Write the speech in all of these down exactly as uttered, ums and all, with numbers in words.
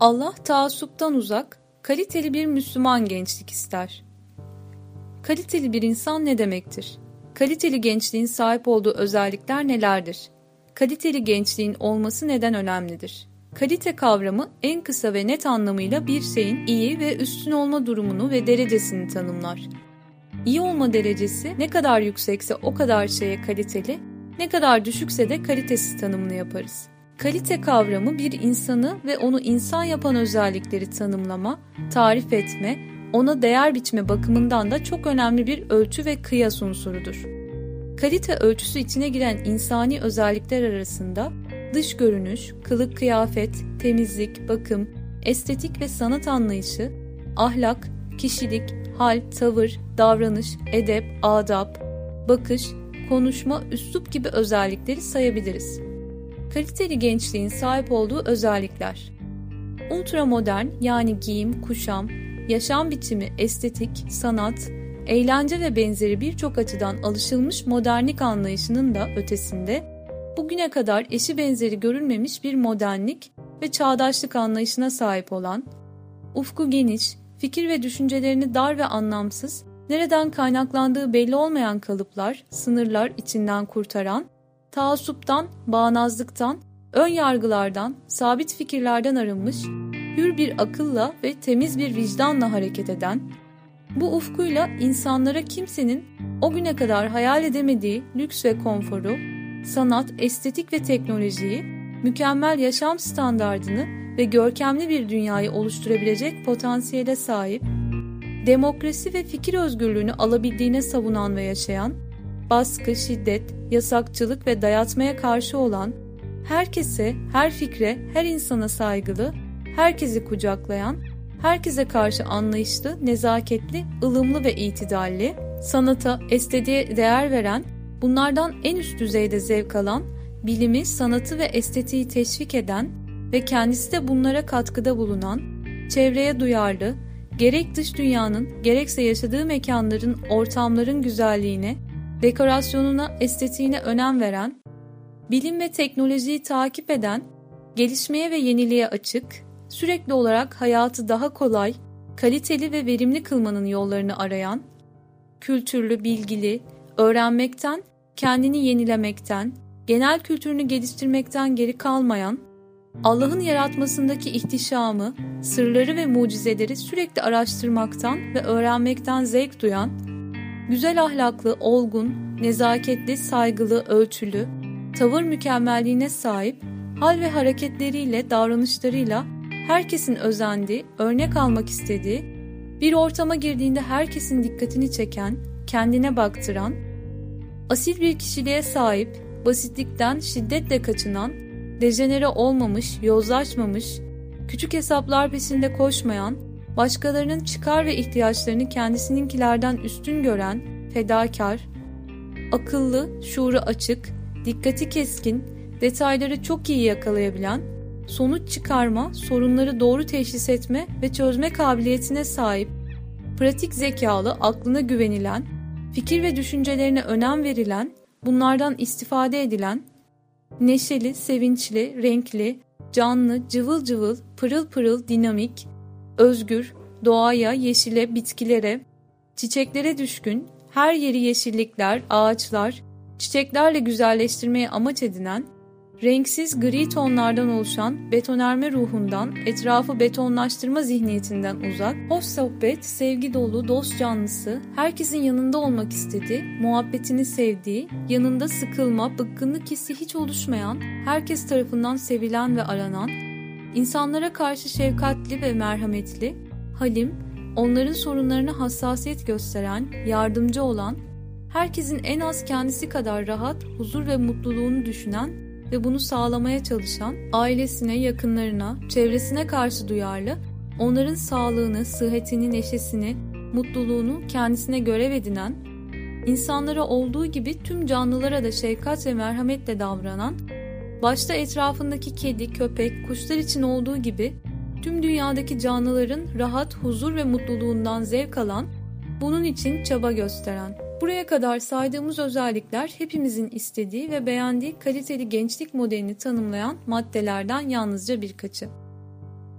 Allah taassuptan uzak, kaliteli bir Müslüman gençlik ister. Kaliteli bir insan ne demektir? Kaliteli gençliğin sahip olduğu özellikler nelerdir? Kaliteli gençliğin olması neden önemlidir? Kalite kavramı en kısa ve net anlamıyla bir şeyin iyi ve üstün olma durumunu ve derecesini tanımlar. İyi olma derecesi ne kadar yüksekse o kadar şeye kaliteli, ne kadar düşükse de kalitesiz tanımını yaparız. Kalite kavramı bir insanı ve onu insan yapan özellikleri tanımlama, tarif etme, ona değer biçme bakımından da çok önemli bir ölçü ve kıyas unsurudur. Kalite ölçüsü içine giren insani özellikler arasında dış görünüş, kılık kıyafet, temizlik, bakım, estetik ve sanat anlayışı, ahlak, kişilik, hal, tavır, davranış, edep, adap, bakış, konuşma, üslup gibi özellikleri sayabiliriz. Kaliteli gençliğin sahip olduğu özellikler: ultramodern yani giyim, kuşam, yaşam biçimi, estetik, sanat, eğlence ve benzeri birçok açıdan alışılmış modernlik anlayışının da ötesinde, bugüne kadar eşi benzeri görülmemiş bir modernlik ve çağdaşlık anlayışına sahip olan, ufku geniş, fikir ve düşüncelerini dar ve anlamsız, nereden kaynaklandığı belli olmayan kalıplar, sınırlar içinden kurtaran, taassuptan, bağnazlıktan, ön yargılardan, sabit fikirlerden arınmış, hür bir akılla ve temiz bir vicdanla hareket eden, bu ufkuyla insanlara kimsenin o güne kadar hayal edemediği lüks ve konforu, sanat, estetik ve teknolojiyi, mükemmel yaşam standardını ve görkemli bir dünyayı oluşturabilecek potansiyele sahip, demokrasi ve fikir özgürlüğünü alabildiğine savunan ve yaşayan, baskı, şiddet, yasakçılık ve dayatmaya karşı olan, herkese, her fikre, her insana saygılı, herkesi kucaklayan, herkese karşı anlayışlı, nezaketli, ılımlı ve itidalli, sanata, estetiğe değer veren, bunlardan en üst düzeyde zevk alan, bilimi, sanatı ve estetiği teşvik eden ve kendisi de bunlara katkıda bulunan, çevreye duyarlı, gerek dış dünyanın gerekse yaşadığı mekanların, ortamların güzelliğine, dekorasyonuna, estetiğine önem veren, bilim ve teknolojiyi takip eden, gelişmeye ve yeniliğe açık, sürekli olarak hayatı daha kolay, kaliteli ve verimli kılmanın yollarını arayan, kültürlü, bilgili, öğrenmekten, kendini yenilemekten, genel kültürünü geliştirmekten geri kalmayan, Allah'ın yaratmasındaki ihtişamı, sırları ve mucizeleri sürekli araştırmaktan ve öğrenmekten zevk duyan, güzel ahlaklı, olgun, nezaketli, saygılı, ölçülü, tavır mükemmelliğine sahip, hal ve hareketleriyle, davranışlarıyla herkesin özendiği, örnek almak istediği, bir ortama girdiğinde herkesin dikkatini çeken, kendine baktıran, asil bir kişiliğe sahip, basitlikten şiddetle kaçınan, dejenere olmamış, yozlaşmamış, küçük hesaplar peşinde koşmayan, başkalarının çıkar ve ihtiyaçlarını kendisininkilerden üstün gören, fedakar, akıllı, şuuru açık, dikkati keskin, detayları çok iyi yakalayabilen, sonuç çıkarma, sorunları doğru teşhis etme ve çözme kabiliyetine sahip, pratik zekalı, aklına güvenilen, fikir ve düşüncelerine önem verilen, bunlardan istifade edilen, neşeli, sevinçli, renkli, canlı, cıvıl cıvıl, pırıl pırıl, dinamik, özgür, doğaya, yeşile, bitkilere, çiçeklere düşkün, her yeri yeşillikler, ağaçlar, çiçeklerle güzelleştirmeye amaç edinen, renksiz gri tonlardan oluşan betonerme ruhundan, etrafı betonlaştırma zihniyetinden uzak, hoş sohbet, sevgi dolu, dost canlısı, herkesin yanında olmak istediği, muhabbetini sevdiği, yanında sıkılma, bıkkınlık hissi hiç oluşmayan, herkes tarafından sevilen ve aranan, insanlara karşı şefkatli ve merhametli, halim, onların sorunlarına hassasiyet gösteren, yardımcı olan, herkesin en az kendisi kadar rahat, huzur ve mutluluğunu düşünen ve bunu sağlamaya çalışan, ailesine, yakınlarına, çevresine karşı duyarlı, onların sağlığını, sıhhatini, neşesini, mutluluğunu kendisine görev edinen, insanlara olduğu gibi tüm canlılara da şefkat ve merhametle davranan, başta etrafındaki kedi, köpek, kuşlar için olduğu gibi tüm dünyadaki canlıların rahat, huzur ve mutluluğundan zevk alan, bunun için çaba gösteren. Buraya kadar saydığımız özellikler hepimizin istediği ve beğendiği kaliteli gençlik modelini tanımlayan maddelerden yalnızca birkaçı.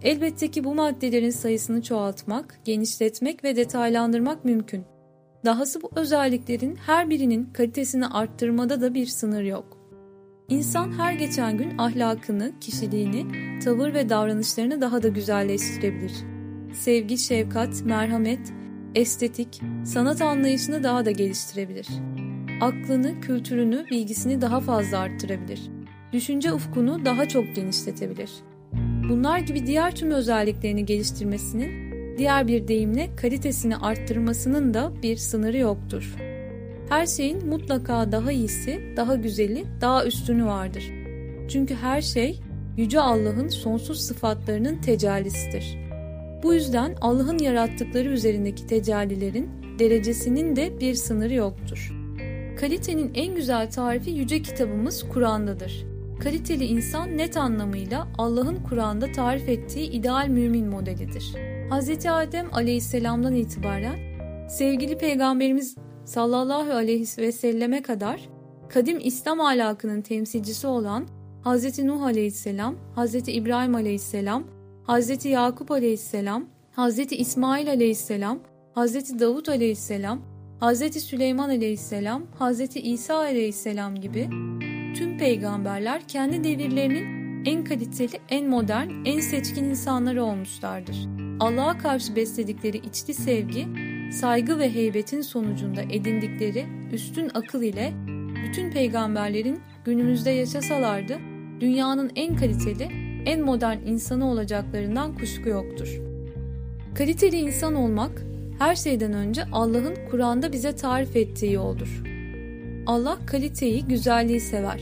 Elbette ki bu maddelerin sayısını çoğaltmak, genişletmek ve detaylandırmak mümkün. Dahası bu özelliklerin her birinin kalitesini arttırmada da bir sınır yok. İnsan her geçen gün ahlakını, kişiliğini, tavır ve davranışlarını daha da güzelleştirebilir. Sevgi, şefkat, merhamet, estetik, sanat anlayışını daha da geliştirebilir. Aklını, kültürünü, bilgisini daha fazla arttırabilir. Düşünce ufkunu daha çok genişletebilir. Bunlar gibi diğer tüm özelliklerini geliştirmesinin, diğer bir deyimle kalitesini arttırmasının da bir sınırı yoktur. Her şeyin mutlaka daha iyisi, daha güzeli, daha üstünü vardır. Çünkü her şey Yüce Allah'ın sonsuz sıfatlarının tecellisidir. Bu yüzden Allah'ın yarattıkları üzerindeki tecellilerin derecesinin de bir sınırı yoktur. Kalitenin en güzel tarifi yüce kitabımız Kur'an'dadır. Kaliteli insan net anlamıyla Allah'ın Kur'an'da tarif ettiği ideal mümin modelidir. Hz. Adem aleyhisselamdan itibaren sevgili Peygamberimiz sallallahu aleyhi ve selleme kadar kadim İslam ahlakının temsilcisi olan Hz. Nuh aleyhisselam, Hz. İbrahim aleyhisselam, Hz. Yakup aleyhisselam, Hz. İsmail aleyhisselam, Hz. Davut aleyhisselam, Hz. Süleyman aleyhisselam, Hz. İsa aleyhisselam gibi tüm peygamberler kendi devirlerinin en kaliteli, en modern, en seçkin insanları olmuşlardır. Allah'a karşı besledikleri içli sevgi, saygı ve heybetin sonucunda edindikleri üstün akıl ile bütün peygamberlerin günümüzde yaşasalardı dünyanın en kaliteli, en modern insanı olacaklarından kuşku yoktur. Kaliteli insan olmak her şeyden önce Allah'ın Kur'an'da bize tarif ettiği yoldur. Allah kaliteyi, güzelliği sever.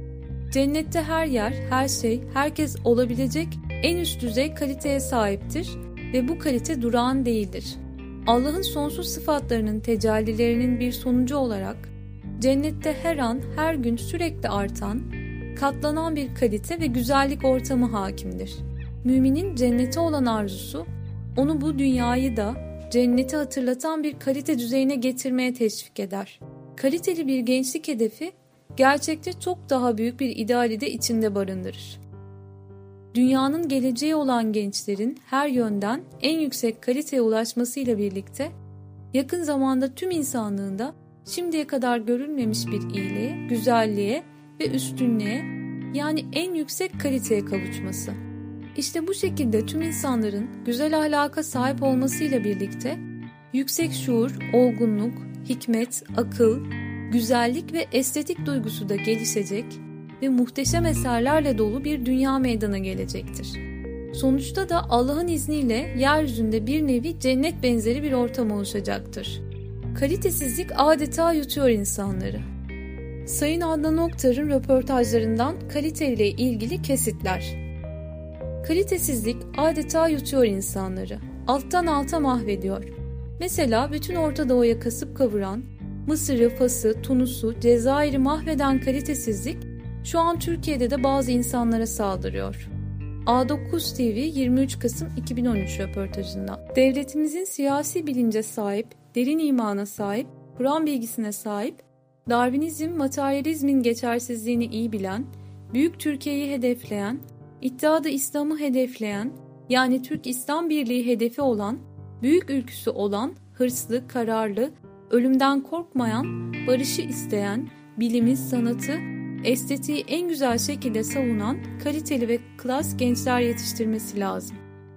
Cennette her yer, her şey, herkes olabilecek en üst düzey kaliteye sahiptir ve bu kalite durağan değildir. Allah'ın sonsuz sıfatlarının tecellilerinin bir sonucu olarak cennette her an, her gün sürekli artan, katlanan bir kalite ve güzellik ortamı hakimdir. Müminin cennete olan arzusu, onu bu dünyayı da cenneti hatırlatan bir kalite düzeyine getirmeye teşvik eder. Kaliteli bir gençlik hedefi, gerçekte çok daha büyük bir ideali de içinde barındırır. Dünyanın geleceği olan gençlerin her yönden en yüksek kaliteye ulaşmasıyla birlikte, yakın zamanda tüm insanlığında şimdiye kadar görülmemiş bir iyiliğe, güzelliğe ve üstünlüğe, yani en yüksek kaliteye kavuşması. İşte bu şekilde tüm insanların güzel ahlaka sahip olmasıyla birlikte, yüksek şuur, olgunluk, hikmet, akıl, güzellik ve estetik duygusu da gelişecek ve muhteşem eserlerle dolu bir dünya meydana gelecektir. Sonuçta da Allah'ın izniyle yeryüzünde bir nevi cennet benzeri bir ortam oluşacaktır. Kalitesizlik adeta yutuyor insanları. Sayın Adnan Oktar'ın röportajlarından kaliteyle ilgili kesitler. Kalitesizlik adeta yutuyor insanları. Alttan alta mahvediyor. Mesela bütün Orta Doğu'ya kasıp kavuran, Mısır'ı, Fas'ı, Tunus'u, Cezayir'i mahveden kalitesizlik şu an Türkiye'de de bazı insanlara saldırıyor. A dokuz T V yirmi üç Kasım iki bin on üç röportajından. Devletimizin siyasi bilince sahip, derin imana sahip, Kur'an bilgisine sahip, Darwinizm, materyalizmin geçersizliğini iyi bilen, büyük Türkiye'yi hedefleyen, İttihat-ı İslam'ı hedefleyen, yani Türk İslam Birliği hedefi olan, büyük ülküsü olan, hırslı, kararlı, ölümden korkmayan, barışı isteyen, bilimi, sanatı, estetiği en güzel şekilde savunan kaliteli ve klas gençler yetiştirmesi lazım.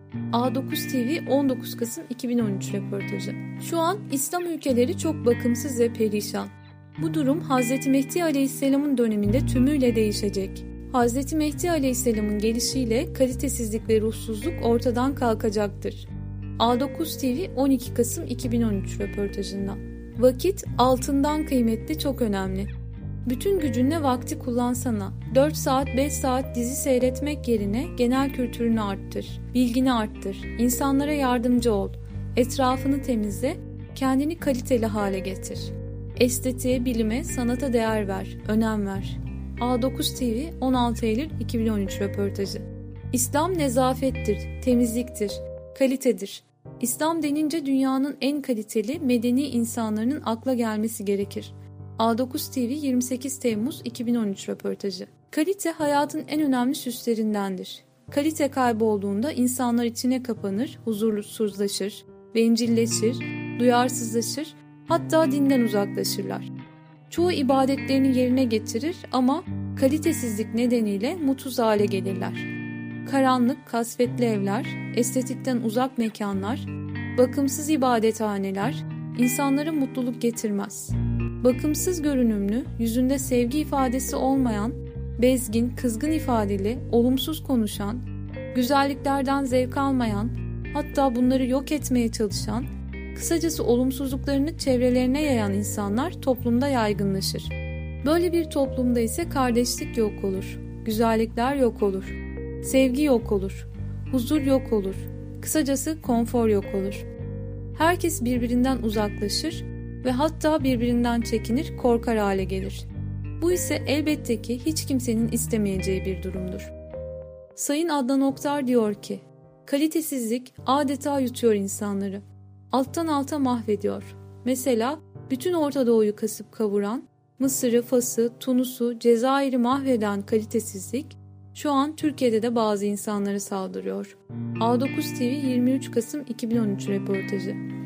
A dokuz T V on dokuz Kasım iki bin on üç röportajı. Şu an İslam ülkeleri çok bakımsız ve perişan. Bu durum Hz. Mehdi Aleyhisselam'ın döneminde tümüyle değişecek. Hz. Mehdi Aleyhisselam'ın gelişiyle kalitesizlik ve ruhsuzluk ortadan kalkacaktır. A dokuz T V on iki Kasım iki bin on üç röportajından. Vakit altından kıymetli, çok önemli. Bütün gücünle vakti kullansana. dört saat beş saat dizi seyretmek yerine genel kültürünü arttır, bilgini arttır, insanlara yardımcı ol, etrafını temizle, kendini kaliteli hale getir. Estetiğe, bilime, sanata değer ver, önem ver. A dokuz T V on altı Eylül iki bin on üç röportajı. İslam nezafettir, temizliktir, kalitedir. İslam denince dünyanın en kaliteli, medeni insanların akla gelmesi gerekir. A dokuz T V yirmi sekiz Temmuz iki bin on üç röportajı. Kalite hayatın en önemli süslerindendir. Kalite kaybolduğunda insanlar içine kapanır, huzursuzlaşır, bencilleşir, duyarsızlaşır, hatta dinden uzaklaşırlar. Çoğu ibadetlerini yerine getirir ama kalitesizlik nedeniyle mutsuz hale gelirler. Karanlık, kasvetli evler, estetikten uzak mekanlar, bakımsız ibadethaneler insanlara mutluluk getirmez. Bakımsız görünümlü, yüzünde sevgi ifadesi olmayan, bezgin, kızgın ifadeli, olumsuz konuşan, güzelliklerden zevk almayan, hatta bunları yok etmeye çalışan, kısacası olumsuzluklarını çevrelerine yayan insanlar toplumda yaygınlaşır. Böyle bir toplumda ise kardeşlik yok olur, güzellikler yok olur, sevgi yok olur, huzur yok olur, kısacası konfor yok olur. Herkes birbirinden uzaklaşır ve hatta birbirinden çekinir, korkar hale gelir. Bu ise elbette ki hiç kimsenin istemeyeceği bir durumdur. Sayın Adnan Oktar diyor ki, kalitesizlik adeta yutuyor insanları. Alttan alta mahvediyor. Mesela bütün Orta Doğu'yu kasıp kavuran, Mısır'ı, Fas'ı, Tunus'u, Cezayir'i mahveden kalitesizlik, şu an Türkiye'de de bazı insanlara saldırıyor. A dokuz T V yirmi üç Kasım iki bin on üç röportajı.